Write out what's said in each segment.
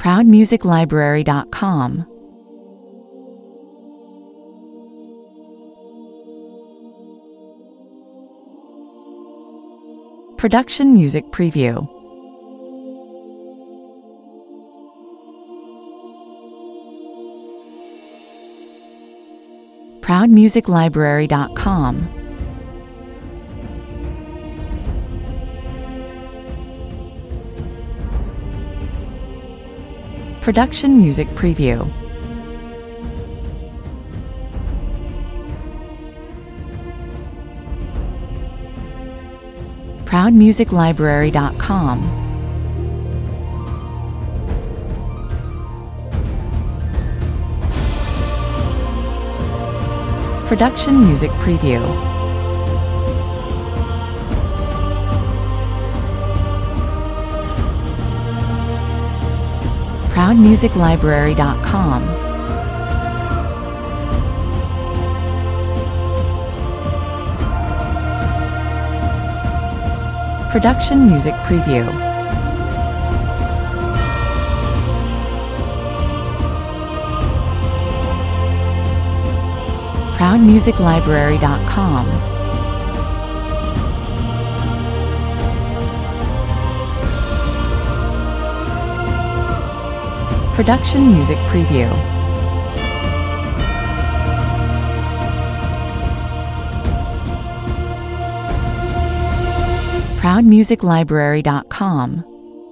ProudMusicLibrary.com. Production Music Preview. ProudMusicLibrary.com. Production Music Preview. ProudMusicLibrary.com. Production Music Preview. ProudMusicLibrary.com. Production Music Preview. ProudMusicLibrary.com. Production Music Preview. ProudMusicLibrary.com.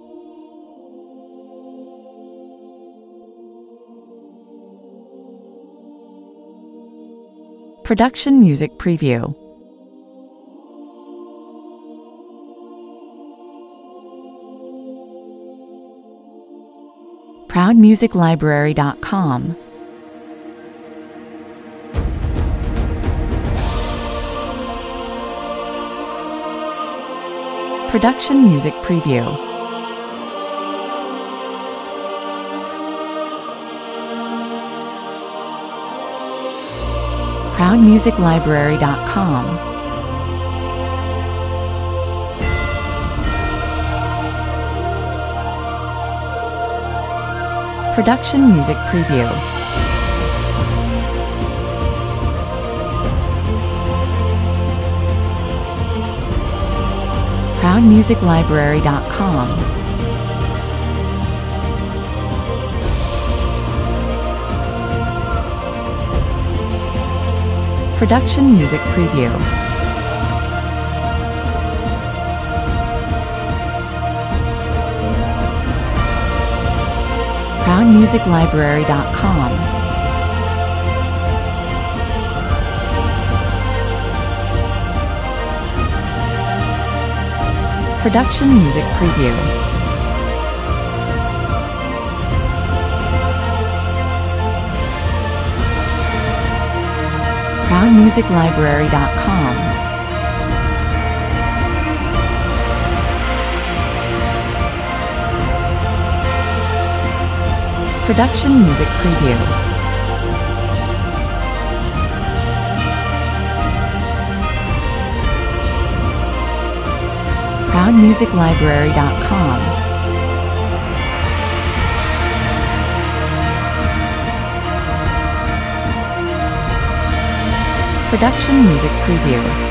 Production Music Preview. ProudMusicLibrary.com. Production Music Preview. ProudMusicLibrary.com. Production Music Preview. ProudMusicLibrary.com. Production Music Preview. ProudMusicLibrary.com. Production Music Preview. ProudMusicLibrary.com. Production Music Preview. ProudMusicLibrary.com. Production Music Preview.